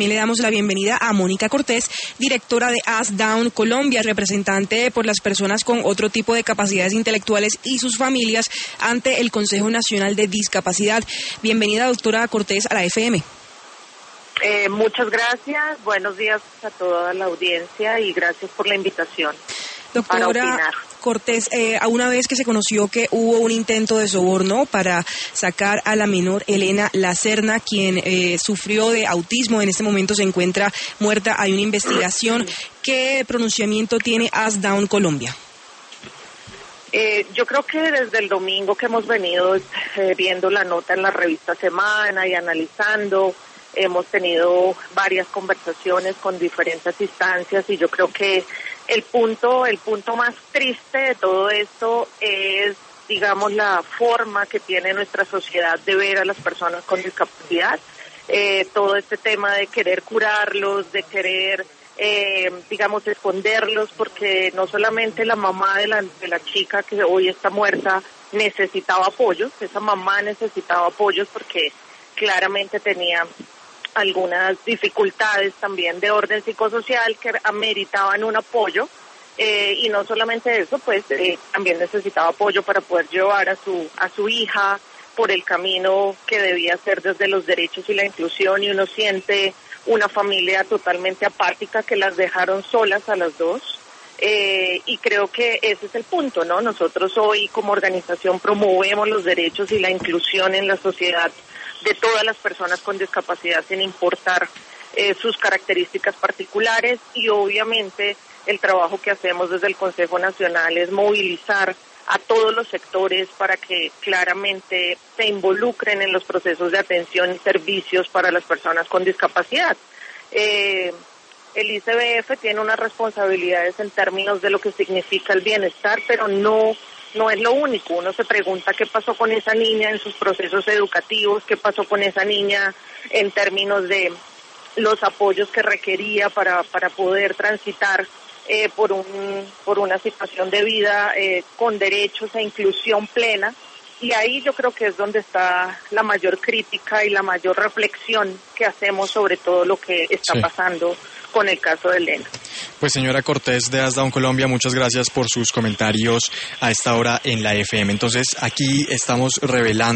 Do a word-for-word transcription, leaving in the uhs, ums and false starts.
También le damos la bienvenida a Mónica Cortés, directora de As Down Colombia, representante por las personas con otro tipo de capacidades intelectuales y sus familias ante el Consejo Nacional de Discapacidad. Bienvenida, doctora Cortés, a la F M. Eh, muchas gracias, buenos días a toda la audiencia y gracias por la invitación. Doctora Cortés, eh, a una vez que se conoció que hubo un intento de soborno para sacar a la menor Elena Lacerna, quien eh, sufrió de autismo, en este momento se encuentra muerta, hay una investigación. ¿Qué pronunciamiento tiene As Down Colombia? Eh, yo creo que desde el domingo que hemos venido eh, viendo la nota en la revista Semana y analizando, hemos tenido varias conversaciones con diferentes instancias y yo creo que el punto, el punto más triste de todo esto es, digamos, la forma que tiene nuestra sociedad de ver a las personas con discapacidad. Eh, todo este tema de querer curarlos, de querer, eh, digamos, esconderlos, porque no solamente la mamá de la, de la chica que hoy está muerta necesitaba apoyos, esa mamá necesitaba apoyos porque claramente tenía algunas dificultades también de orden psicosocial que ameritaban un apoyo, eh, y no solamente eso, pues eh, también necesitaba apoyo para poder llevar a su a su hija por el camino que debía ser desde los derechos y la inclusión, y uno siente una familia totalmente apática que las dejaron solas a las dos, eh, y creo que ese es el punto, ¿no? Nosotros hoy como organización promovemos los derechos y la inclusión en la sociedad de todas las personas con discapacidad sin importar eh, sus características particulares, y obviamente el trabajo que hacemos desde el Consejo Nacional es movilizar a todos los sectores para que claramente se involucren en los procesos de atención y servicios para las personas con discapacidad. Eh, el I C B F tiene unas responsabilidades en términos de lo que significa el bienestar, pero no No es lo único. Uno se pregunta qué pasó con esa niña en sus procesos educativos, qué pasó con esa niña en términos de los apoyos que requería para para poder transitar eh, por un por una situación de vida eh, con derechos e inclusión plena. Y ahí yo creo que es donde está la mayor crítica y la mayor reflexión que hacemos sobre todo lo que está sí. pasando con el caso de Elena. Pues señora Cortés de As Down Colombia, muchas gracias por sus comentarios a esta hora en la F M. Entonces aquí estamos revelando